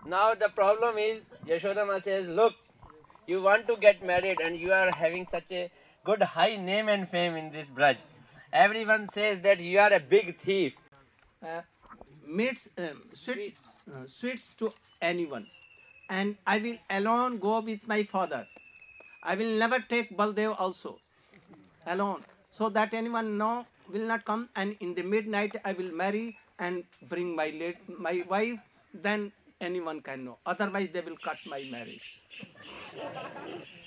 Now the problem is, Yashodama says, look, you want to get married and you are having such a good high name and fame in this Braj. Everyone says that you are a big thief. Uh, meets sweets to anyone, and I will alone go with my father. I will never take Baldev also alone, so that anyone know will not come. And in the midnight, I will marry and bring my wife. Then anyone can know. Otherwise, they will cut my marriage.